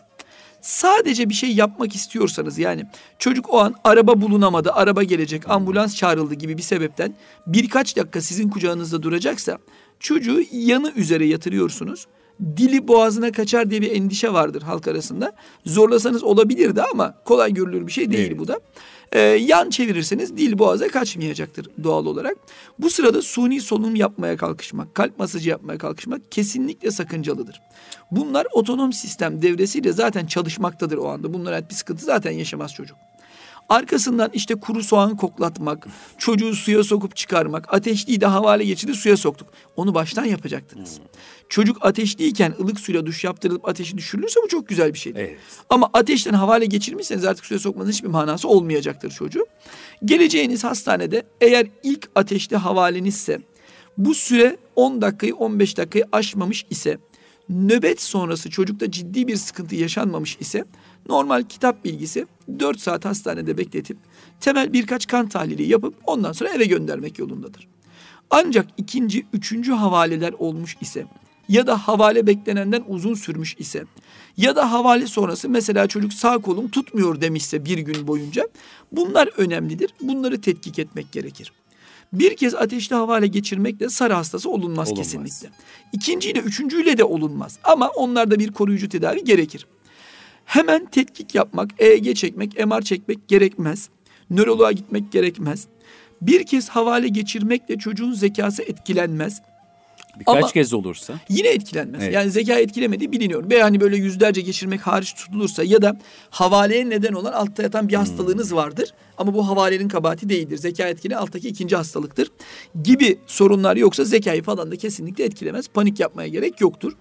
Sadece bir şey yapmak istiyorsanız, yani çocuk o an araba bulunamadı, araba gelecek, ambulans çağrıldı gibi bir sebepten birkaç dakika sizin kucağınızda duracaksa çocuğu yanı üzere yatırıyorsunuz. Dili boğazına kaçar diye bir endişe vardır halk arasında. Zorlasanız olabilirdi ama kolay görülür bir şey değil evet. Bu da. Ee, yan çevirirseniz dil boğaza kaçmayacaktır doğal olarak. Bu sırada suni solunum yapmaya kalkışmak, kalp masajı yapmaya kalkışmak kesinlikle sakıncalıdır. Bunlar otonom sistem devresiyle zaten çalışmaktadır o anda. Bunlara bir sıkıntı zaten yaşamaz çocuk. Arkasından işte kuru soğan koklatmak, çocuğu suya sokup çıkarmak, ateşliyi de havale geçirip suya soktuk. Onu baştan yapacaktınız. Hmm. Çocuk ateşliyken ılık suyla duş yaptırılıp ateşi düşürülürse bu çok güzel bir şeydir. Evet. Ama ateşten havale geçirmişseniz artık suya sokmanın hiçbir manası olmayacaktır çocuğu. Geleceğiniz hastanede eğer ilk ateşli havalenizse, bu süre on dakikayı on beş dakikayı aşmamış ise, nöbet sonrası çocukta ciddi bir sıkıntı yaşanmamış ise normal kitap bilgisi dört saat hastanede bekletip temel birkaç kan tahlili yapıp ondan sonra eve göndermek yolundadır. Ancak ikinci, üçüncü havaleler olmuş ise ya da havale beklenenden uzun sürmüş ise ya da havale sonrası mesela çocuk sağ kolum tutmuyor demişse bir gün boyunca bunlar önemlidir. Bunları tetkik etmek gerekir. Bir kez ateşli havale geçirmekle SARA hastası olunmaz, olunmaz. Kesinlikle. İkinciyle, üçüncüyle de olunmaz. Ama onlarda bir koruyucu tedavi gerekir. Hemen tetkik yapmak, E E G çekmek, M R çekmek gerekmez. Nöroloğa gitmek gerekmez. Bir kez havale geçirmekle çocuğun zekası etkilenmez. Birkaç Ama kez olursa? Yine etkilenmez. Evet. Yani zeka etkilemediği biliniyor. Ve hani böyle yüzlerce geçirmek hariç tutulursa ya da havaleye neden olan altta yatan bir hastalığınız vardır. Ama bu havalenin kabahati değildir. Zeka etkili alttaki ikinci hastalıktır. Gibi sorunlar yoksa zekayı falan da kesinlikle etkilemez. Panik yapmaya gerek yoktur.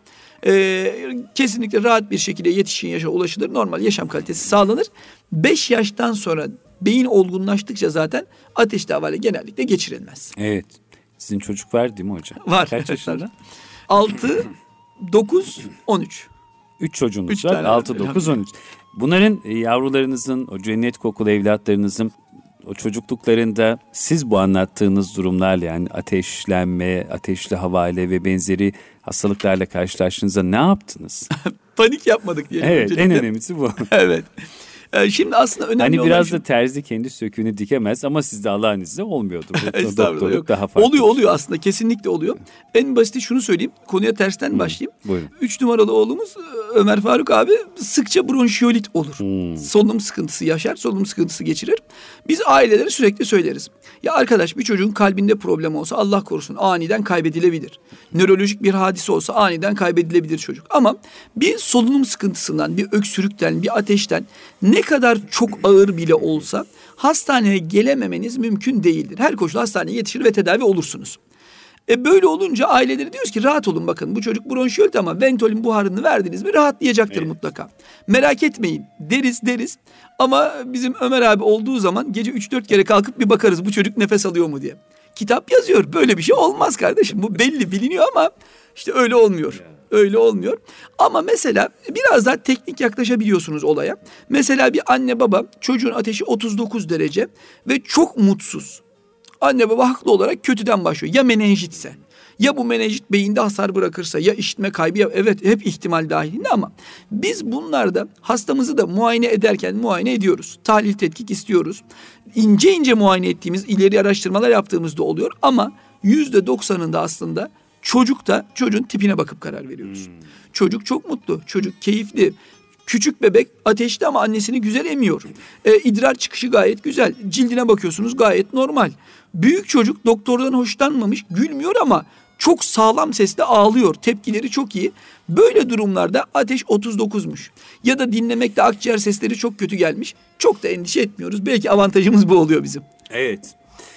Ee, kesinlikle rahat bir şekilde yetişkin yaşa ulaşılır. Normal yaşam kalitesi sağlanır. Beş yaştan sonra beyin olgunlaştıkça zaten ateşli havale genellikle geçirilmez. Evet. Sizin çocuk var değil mi hocam? Var. Kaç yaşında? altı, dokuz, on üç. Üç çocuğunuz Üç var. tane altı, var. dokuz, on üç. Bunların e, yavrularınızın, o cennet kokulu evlatlarınızın o çocukluklarında siz bu anlattığınız durumlarla, yani ateşlenme, ateşli havale ve benzeri hastalıklarla karşılaştığınızda ne yaptınız? Panik yapmadık diyelim. Evet, öncelikle. en önemlisi bu. Evet. Ee, Şimdi aslında önemli Hani olan biraz şu- da terzi kendi söküğünü dikemez ama sizde Allah'ın izniyle olmuyordu. Bu Estağfurullah, doktorluk yok. daha farklı. Oluyor oluyor aslında, kesinlikle oluyor. En basiti şunu söyleyeyim. Konuya tersten başlayayım. Buyurun. Üç numaralı oğlumuz Ömer Faruk abi sıkça bronşiyolit olur. Hmm. Solunum sıkıntısı yaşar, solunum sıkıntısı geçirir. Biz ailelere sürekli söyleriz. Ya arkadaş, bir çocuğun kalbinde problem olsa Allah korusun aniden kaybedilebilir. Nörolojik bir hadise olsa aniden kaybedilebilir çocuk. Ama bir solunum sıkıntısından, bir öksürükten, bir ateşten ne kadar çok ağır bile olsa hastaneye gelememeniz mümkün değildir. Her koşulda hastaneye yetişir ve tedavi olursunuz. E böyle olunca aileleri diyoruz ki rahat olun, bakın bu çocuk bronşiyolit ama Ventolin buharını verdiniz mi rahatlayacaktır Evet. mutlaka. Merak etmeyin deriz deriz ama bizim Ömer abi olduğu zaman gece üç dört kere kalkıp bir bakarız bu çocuk nefes alıyor mu diye. Kitap yazıyor, böyle bir şey olmaz kardeşim, bu belli biliniyor ama işte öyle olmuyor. Öyle olmuyor. Ama mesela biraz daha teknik yaklaşabiliyorsunuz olaya. Mesela bir anne baba, çocuğun ateşi otuz dokuz derece ve çok mutsuz. Anne baba haklı olarak kötüden başlıyor. Ya menenjitse, ya bu menenjit beyinde hasar bırakırsa, ya işitme kaybı, ya evet hep ihtimal dahilinde ama biz bunlarda hastamızı da muayene ederken muayene ediyoruz. Tahlil tetkik istiyoruz. İnce ince muayene ettiğimiz, ileri araştırmalar yaptığımızda oluyor ama yüzde doksanında aslında çocukta çocuğun tipine bakıp karar veriyoruz. Hmm. Çocuk çok mutlu, çocuk keyifli. Küçük bebek ateşli ama annesini güzel emiyor. E, idrar çıkışı gayet güzel. Cildine bakıyorsunuz gayet normal. Büyük çocuk doktordan hoşlanmamış, gülmüyor ama çok sağlam sesle ağlıyor. Tepkileri çok iyi. Böyle durumlarda ateş otuz dokuzmuş. Ya da dinlemekte akciğer sesleri çok kötü gelmiş. Çok da endişe etmiyoruz. Belki avantajımız bu oluyor bizim. Evet.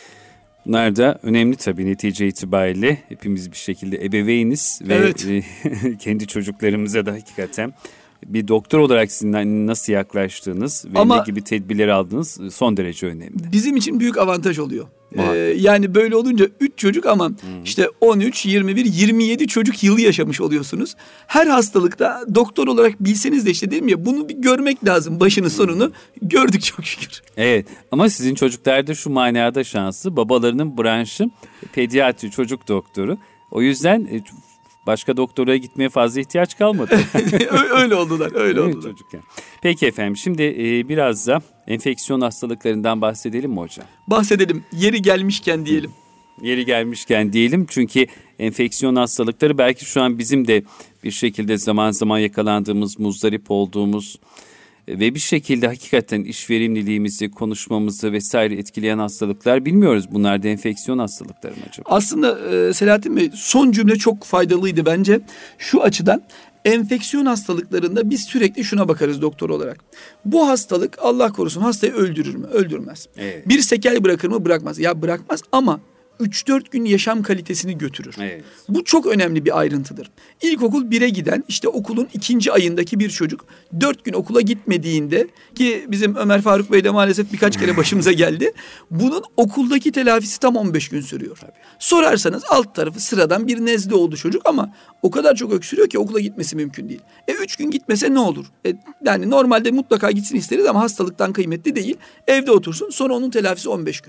Bunlar da önemli tabii, netice itibariyle hepimiz bir şekilde ebeveyniz ve Evet. kendi çocuklarımıza da hakikaten bir doktor olarak sizin nasıl yaklaştığınız ve Ama ne gibi tedbirleri aldığınız son derece önemli. Bizim için büyük avantaj oluyor. Ee, yani böyle olunca üç çocuk ama hmm. işte on üç, yirmi bir, yirmi yedi çocuk yılı yaşamış oluyorsunuz. Her hastalıkta doktor olarak bilseniz de işte dedim ya, bunu bir görmek lazım, başını sonunu gördük çok şükür. Evet, ama sizin çocuklar da şu manada şanslı, babalarının branşı pediatri, çocuk doktoru. O yüzden başka doktora gitmeye fazla ihtiyaç kalmadı. Öyle oldular, öyle evet, oldular. Çocukken. Peki efendim, şimdi e, biraz da enfeksiyon hastalıklarından bahsedelim mi hocam? Bahsedelim, yeri gelmişken diyelim. Yeri gelmişken diyelim, çünkü enfeksiyon hastalıkları belki şu an bizim de bir şekilde zaman zaman yakalandığımız, muzdarip olduğumuz ve bir şekilde hakikaten iş verimliliğimizi, konuşmamızı vesaire etkileyen hastalıklar, bilmiyoruz. Bunlar da enfeksiyon hastalıkları mı acaba? Aslında e, Selahattin Bey, son cümle çok faydalıydı bence. Şu açıdan, enfeksiyon hastalıklarında biz sürekli şuna bakarız doktor olarak. Bu hastalık Allah korusun hastayı öldürür mü? Öldürmez. Evet. Bir sekel bırakır mı? Bırakmaz. Ya bırakmaz ama üç dört gün yaşam kalitesini götürür. Evet. Bu çok önemli bir ayrıntıdır. İlkokul bire giden, işte okulun ikinci ayındaki bir çocuk dört gün okula gitmediğinde, ki bizim Ömer Faruk Bey de maalesef birkaç kere başımıza geldi. Bunun okuldaki telafisi tam on beş gün sürüyor. Tabii. Sorarsanız alt tarafı sıradan bir nezle oldu çocuk ama o kadar çok öksürüyor ki okula gitmesi mümkün değil. E üç gün gitmese ne olur? E, yani normalde mutlaka gitsin isteriz ama hastalıktan kıymetli değil. Evde otursun, sonra onun telafisi on beş gün.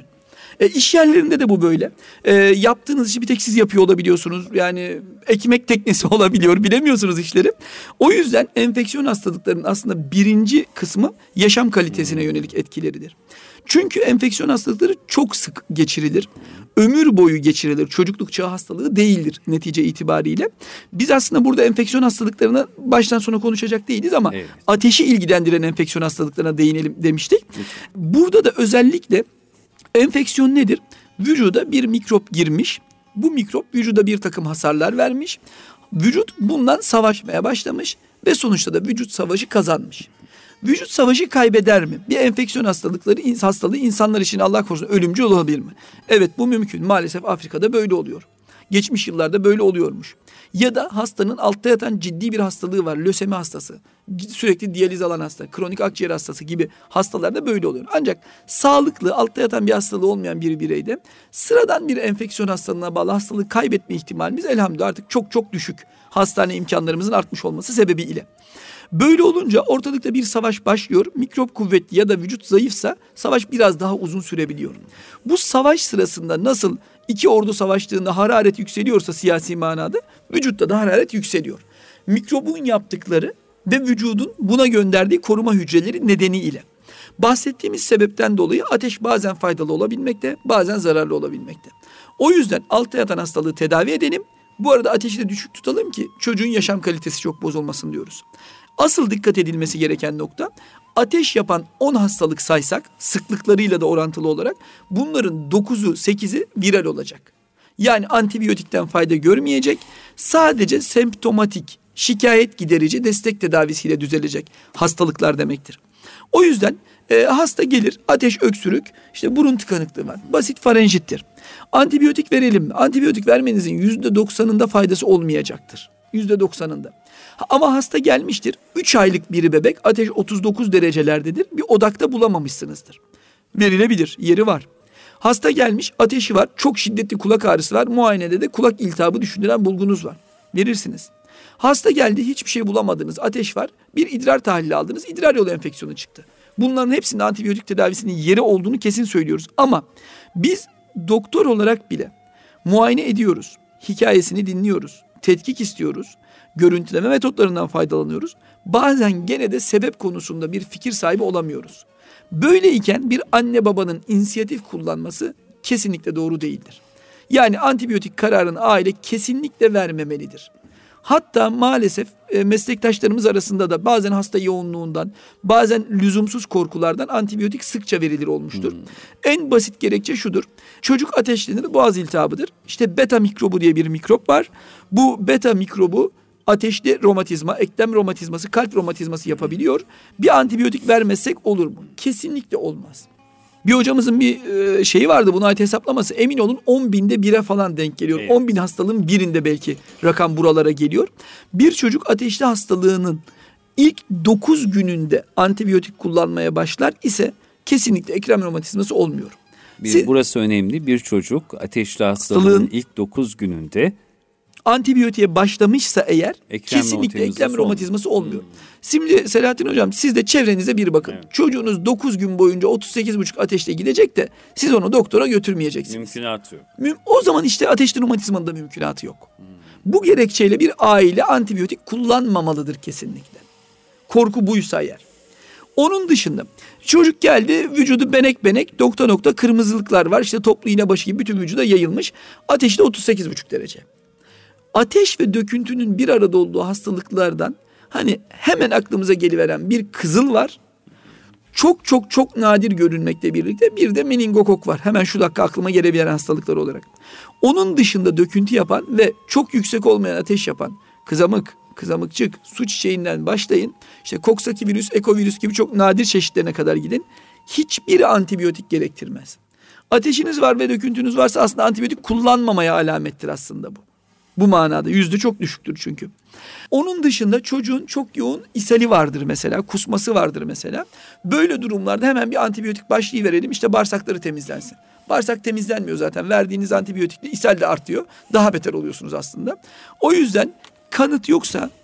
E, iş yerlerinde de bu böyle. E, yaptığınız işi bir tek siz yapıyor olabiliyorsunuz. Yani ekmek teknesi olabiliyor, bilemiyorsunuz işleri. O yüzden enfeksiyon hastalıklarının aslında birinci kısmı yaşam kalitesine yönelik etkileridir. Çünkü enfeksiyon hastalıkları çok sık geçirilir. Ömür boyu geçirilir. Çocukluk çağı hastalığı değildir netice itibariyle. Biz aslında burada enfeksiyon hastalıklarına baştan sona konuşacak değiliz ama evet, ateşi ilgilendiren enfeksiyon hastalıklarına değinelim demiştik. Evet. Burada da özellikle enfeksiyon nedir? Vücuda bir mikrop girmiş. Bu mikrop vücuda bir takım hasarlar vermiş. Vücut bundan savaşmaya başlamış ve sonuçta da vücut savaşı kazanmış. Vücut savaşı kaybeder mi? Bir enfeksiyon hastalıkları hastalığı insanlar için Allah korusun ölümcül olabilir mi? Evet, bu mümkün. Maalesef Afrika'da böyle oluyor. Geçmiş yıllarda böyle oluyormuş. Ya da hastanın altta yatan ciddi bir hastalığı var. Lösemi hastası, sürekli diyaliz alan hasta, kronik akciğer hastası gibi hastalarda böyle oluyor. Ancak sağlıklı, altta yatan bir hastalığı olmayan bir bireyde sıradan bir enfeksiyon hastalığına bağlı hastalığı kaybetme ihtimalimiz elhamdülillah artık çok çok düşük. Hastane imkanlarımızın artmış olması sebebiyle. Böyle olunca ortalıkta bir savaş başlıyor. Mikrop kuvvetli ya da vücut zayıfsa savaş biraz daha uzun sürebiliyor. Bu savaş sırasında nasıl iki ordu savaştığında hararet yükseliyorsa siyasi manada, vücutta da hararet yükseliyor. Mikrobun yaptıkları ve vücudun buna gönderdiği koruma hücreleri nedeniyle. Bahsettiğimiz sebepten dolayı ateş bazen faydalı olabilmekte, bazen zararlı olabilmekte. O yüzden altta yatan hastalığı tedavi edelim. Bu arada ateşi de düşük tutalım ki çocuğun yaşam kalitesi çok bozulmasın diyoruz. Asıl dikkat edilmesi gereken nokta, ateş yapan on hastalık saysak sıklıklarıyla da orantılı olarak bunların dokuzu sekizi viral olacak. Yani antibiyotikten fayda görmeyecek, sadece semptomatik, şikayet giderici destek tedavisiyle düzelecek hastalıklar demektir. O yüzden e, hasta gelir, ateş, öksürük, işte burun tıkanıklığı var, basit farenjittir. Antibiyotik verelim mi? Antibiyotik vermenizin yüzde doksanında faydası olmayacaktır. yüzde doksanında. Ama hasta gelmiştir, üç aylık bir bebek, ateş otuz dokuz derecelerdedir, bir odakta bulamamışsınızdır. Verilebilir, yeri var. Hasta gelmiş, ateşi var, çok şiddetli kulak ağrısı var, muayenede de kulak iltihabı düşündüren bulgunuz var. Verirsiniz. Hasta geldi, hiçbir şey bulamadınız, ateş var, bir idrar tahlili aldınız, idrar yolu enfeksiyonu çıktı. Bunların hepsinde antibiyotik tedavisinin yeri olduğunu kesin söylüyoruz. Ama biz doktor olarak bile muayene ediyoruz, hikayesini dinliyoruz, tetkik istiyoruz, görüntüleme metotlarından faydalanıyoruz. Bazen gene de sebep konusunda bir fikir sahibi olamıyoruz. Böyleyken bir anne babanın inisiyatif kullanması kesinlikle doğru değildir. Yani antibiyotik kararını aile kesinlikle vermemelidir. Hatta maalesef e, meslektaşlarımız arasında da bazen hasta yoğunluğundan, bazen lüzumsuz korkulardan antibiyotik sıkça verilir olmuştur. Hmm. En basit gerekçe şudur. Çocuk ateşlenir, boğaz iltihabıdır. İşte beta mikrobu diye bir mikrop var. Bu beta mikrobu ateşli romatizma, eklem romatizması, kalp romatizması yapabiliyor. Bir antibiyotik vermezsek olur mu? Kesinlikle olmaz. Bir hocamızın bir şeyi vardı, buna ait hesaplaması. Emin olun on binde bire falan denk geliyor. Evet. on bin hastalığın birinde belki rakam buralara geliyor. Bir çocuk ateşli hastalığının ilk dokuz gününde antibiyotik kullanmaya başlar ise kesinlikle eklem romatizması olmuyor. Bir, Siz, burası önemli. Bir çocuk ateşli hastalığın, hastalığın ilk dokuz gününde antibiyotiğe başlamışsa eğer eklem kesinlikle eklem romatizması olmuyor. Hmm. Şimdi Selahattin Hocam, siz de çevrenize bir bakın. Evet. Çocuğunuz dokuz gün boyunca otuz sekiz buçuk ateşle gidecek de siz onu doktora götürmeyeceksiniz. Mümkünatı yok. O zaman işte ateşli romatizmanın da mümkünatı yok. Hmm. Bu gerekçeyle bir aile antibiyotik kullanmamalıdır kesinlikle. Korku buysa eğer. Onun dışında çocuk geldi, vücudu benek benek, nokta nokta kırmızılıklar var. İşte toplu iğne başı gibi bütün vücuda yayılmış. Ateşi de otuz sekiz buçuk derece. Ateş ve döküntünün bir arada olduğu hastalıklardan hani hemen aklımıza geliveren bir kızıl var. Çok çok çok nadir görünmekle birlikte bir de meningokok var. Hemen şu dakika aklıma gelebilen hastalıklar olarak. Onun dışında döküntü yapan ve çok yüksek olmayan ateş yapan kızamık, kızamıkçık, su çiçeğinden başlayın. İşte koksaki virüs, ekovirüs gibi çok nadir çeşitlerine kadar gidin. Hiçbiri antibiyotik gerektirmez. Ateşiniz var ve döküntünüz varsa aslında antibiyotik kullanmamaya alamettir aslında bu. Bu manada yüzde çok düşüktür çünkü. Onun dışında çocuğun çok yoğun ishali vardır mesela, kusması vardır mesela. Böyle durumlarda hemen bir antibiyotik başlayıverelim, işte bağırsakları temizlensin. Bağırsak temizlenmiyor zaten, verdiğiniz antibiyotikle ishal de artıyor. Daha beter oluyorsunuz aslında. O yüzden kanıt yoksa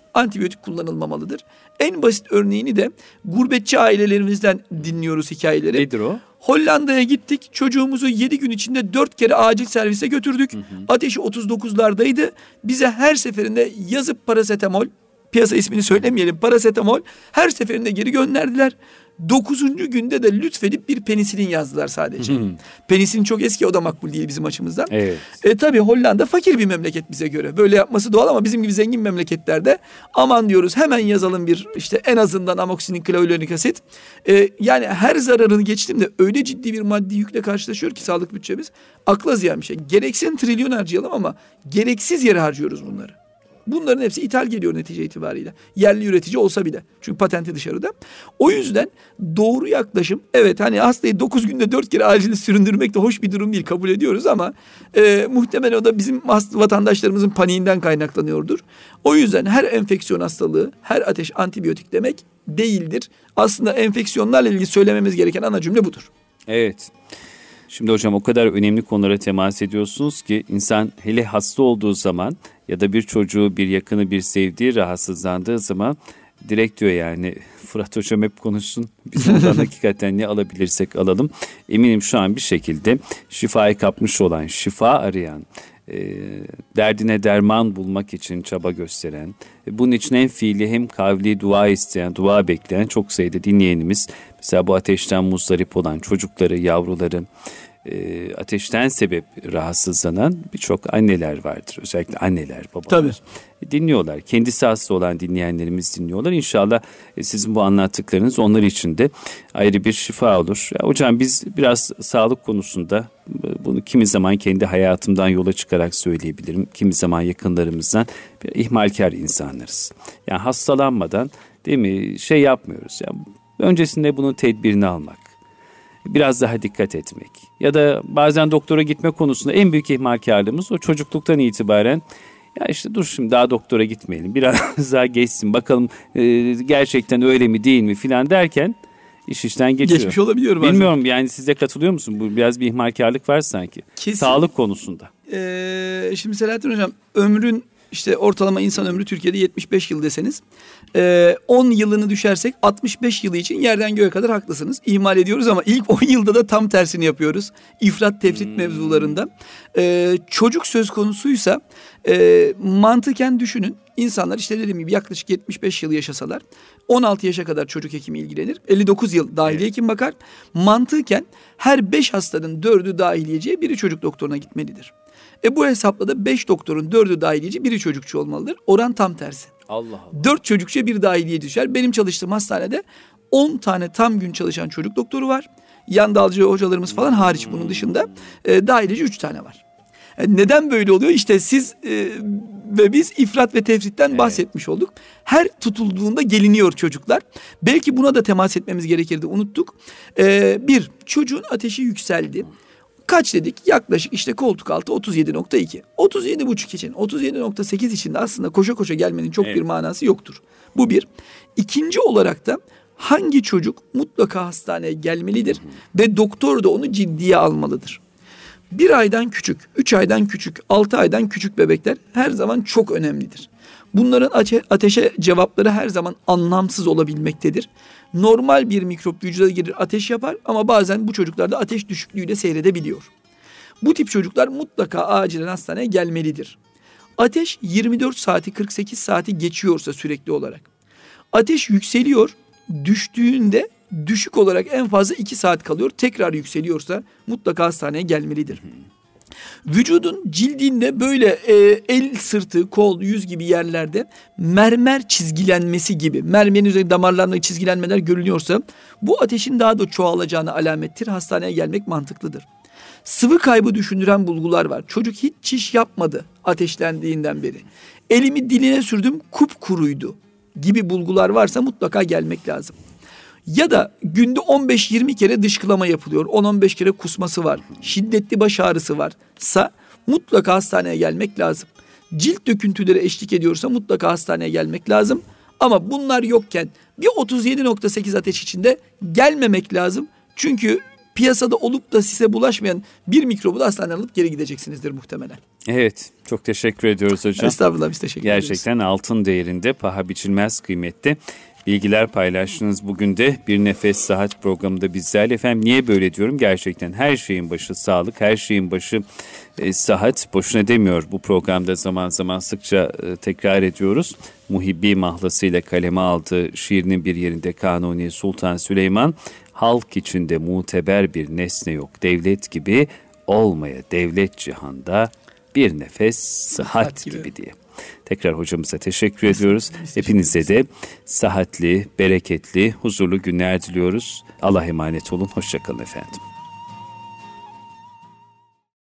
antibiyotik kullanılmamalıdır. En basit örneğini de gurbetçi ailelerimizden dinliyoruz hikayeleri. Nedir o? Hollanda'ya gittik. Çocuğumuzu yedi gün içinde dört kere acil servise götürdük. Hı hı. Ateşi otuz dokuzlardaydı. Bize her seferinde yazıp parasetamol, piyasa ismini söylemeyelim, parasetamol her seferinde geri gönderdiler. Dokuzuncu günde de lütfedip bir penisilin yazdılar sadece. Hmm. Penisilin çok eski, o da makbul değil bizim açımızdan. Evet. E tabii Hollanda fakir bir memleket bize göre. Böyle yapması doğal ama bizim gibi zengin memleketlerde aman diyoruz hemen yazalım bir işte en azından amoksinin klavülonik asit. E, yani her zararını geçtim de öyle ciddi bir maddi yükle karşılaşıyor ki sağlık bütçemiz. Akla ziyan bir şey. Gereksin trilyon harcayalım ama gereksiz yere harcıyoruz bunları. Bunların hepsi ithal geliyor netice itibariyle. Yerli üretici olsa bile. Çünkü patenti dışarıda. O yüzden doğru yaklaşım, evet hani hastayı dokuz günde dört kere acil süründürmek de hoş bir durum değil, kabul ediyoruz ama e, muhtemelen o da bizim vatandaşlarımızın paniğinden kaynaklanıyordur. O yüzden her enfeksiyon hastalığı, her ateş antibiyotik demek değildir. Aslında enfeksiyonlarla ilgili söylememiz gereken ana cümle budur. Evet. Şimdi hocam o kadar önemli konulara temas ediyorsunuz ki insan hele hasta olduğu zaman ya da bir çocuğu, bir yakını, bir sevdiği rahatsızlandığı zaman direkt diyor yani Fırat hocam hep konuşsun. Biz ondan hakikaten ne alabilirsek alalım. Eminim şu an bir şekilde şifayı kapmış olan, şifa arayan, e, derdine derman bulmak için çaba gösteren, bunun için hem fiili hem kavli dua isteyen, dua bekleyen çok sayıda dinleyenimiz, mesela bu ateşten muzdarip olan çocukları, yavruları, e, ateşten sebep rahatsızlanan birçok anneler vardır. Özellikle anneler, babalar. Tabii. Dinliyorlar. Kendisi hasta olan dinleyenlerimiz dinliyorlar. İnşallah e, sizin bu anlattıklarınız onlar için de ayrı bir şifa olur. Ya, hocam biz biraz sağlık konusunda bunu kimi zaman kendi hayatımdan yola çıkarak söyleyebilirim. Kimi zaman yakınlarımızdan bir ihmalkar insanlarız. Yani hastalanmadan değil mi şey yapmıyoruz. Yani öncesinde bunun tedbirini almak. Biraz daha dikkat etmek. Ya da bazen doktora gitme konusunda en büyük ihmalkarlığımız o çocukluktan itibaren ya işte dur şimdi daha doktora gitmeyelim. Biraz daha geçsin bakalım e, gerçekten öyle mi değil mi filan derken iş işten geçiyor. Geçmiş olabiliyor bazen. Bilmiyorum yani siz de katılıyor musun? Bu biraz bir ihmalkarlık var sanki. Kesin. Sağlık konusunda. Ee, şimdi Selahattin Hocam ömrün işte ortalama insan ömrü Türkiye'de yetmiş beş yıl deseniz e, on yılını düşersek altmış beş yılı için yerden göğe kadar haklısınız. İhmal ediyoruz ama ilk on yılda da tam tersini yapıyoruz. İfrat tefrit hmm. mevzularında. E, çocuk söz konusuysa e, mantıken düşünün. İnsanlar işte dediğim gibi yaklaşık yetmiş beş yıl yaşasalar on altı yaşa kadar çocuk hekimi ilgilenir. elli dokuz yıl dahiliye hekim bakar. Mantıken her beş hastanın dördü dahiliyeciye, biri çocuk doktoruna gitmelidir. E bu hesapla da beş doktorun dördü dahiliyeci, biri çocukçu olmalıdır. Oran tam tersi. Allah Allah. dört çocukçuya bir dahiliyeci düşer. Benim çalıştığım hastanede on tane tam gün çalışan çocuk doktoru var. Yan dalcı hocalarımız falan hariç bunun dışında e, dahiliyeci üç tane var. E, neden böyle oluyor? İşte siz e, ve biz ifrat ve tefritten evet. bahsetmiş olduk. Her tutulduğunda geliniyor çocuklar. Belki buna da temas etmemiz gerekirdi, unuttuk. E, bir, çocuğun ateşi yükseldi. Kaç dedik? Yaklaşık işte koltuk altı otuz yedi nokta iki. otuz yedi buçuk için, otuz yedi nokta sekiz için de aslında koşa koşa gelmenin çok evet. bir manası yoktur. Bu bir. İkinci olarak da hangi çocuk mutlaka hastaneye gelmelidir hı hı. ve doktor da onu ciddiye almalıdır. Bir aydan küçük, üç aydan küçük, altı aydan küçük bebekler her zaman çok önemlidir. Bunların ate- ateşe cevapları her zaman anlamsız olabilmektedir. Normal bir mikrop vücuda girir, ateş yapar ama bazen bu çocuklarda ateş düşüklüğüyle seyredebiliyor. Bu tip çocuklar mutlaka acilen hastaneye gelmelidir. Ateş yirmi dört saati kırk sekiz saati geçiyorsa sürekli olarak, ateş yükseliyor, düştüğünde düşük olarak en fazla iki saat kalıyor, tekrar yükseliyorsa mutlaka hastaneye gelmelidir. Vücudun cildinde böyle e, el, sırtı, kol, yüz gibi yerlerde mermer çizgilenmesi gibi, mermerin üzerinde damarlarında çizgilenmeler görülüyorsa bu ateşin daha da çoğalacağına alamettir. Hastaneye gelmek mantıklıdır. Sıvı kaybı düşündüren bulgular var. Çocuk hiç çiş yapmadı ateşlendiğinden beri. Elimi diline sürdüm, kupkuruydu gibi bulgular varsa mutlaka gelmek lazım. Ya da günde on beş yirmi kere dışkılama yapılıyor. on on beş kere kusması var. Şiddetli baş ağrısı varsa mutlaka hastaneye gelmek lazım. Cilt döküntüleri eşlik ediyorsa mutlaka hastaneye gelmek lazım. Ama bunlar yokken bir otuz yedi nokta sekiz ateş içinde gelmemek lazım. Çünkü piyasada olup da size bulaşmayan bir mikrobu da hastaneden alıp geri gideceksinizdir muhtemelen. Evet, çok teşekkür ediyoruz hocam. Estağfurullah, biz teşekkür ederiz. Gerçekten altın değerinde, paha biçilmez kıymetli bilgiler paylaştınız bugün de Bir Nefes Sıhhat programında bizlerle. Efendim niye böyle diyorum? Gerçekten her şeyin başı sağlık, her şeyin başı e, sıhhat. Boşuna demiyor, bu programda zaman zaman sıkça e, tekrar ediyoruz. Muhibbi mahlasıyla kaleme aldığı şiirinin bir yerinde Kanuni Sultan Süleyman, halk içinde muteber bir nesne yok, devlet gibi olmaya devlet cihanda bir nefes sıhhat gibi. gibi diye. Tekrar hocamıza teşekkür ediyoruz. Hepinize de sıhhatli, bereketli, huzurlu günler diliyoruz. Allah'a emanet olun. Hoşça kalın efendim.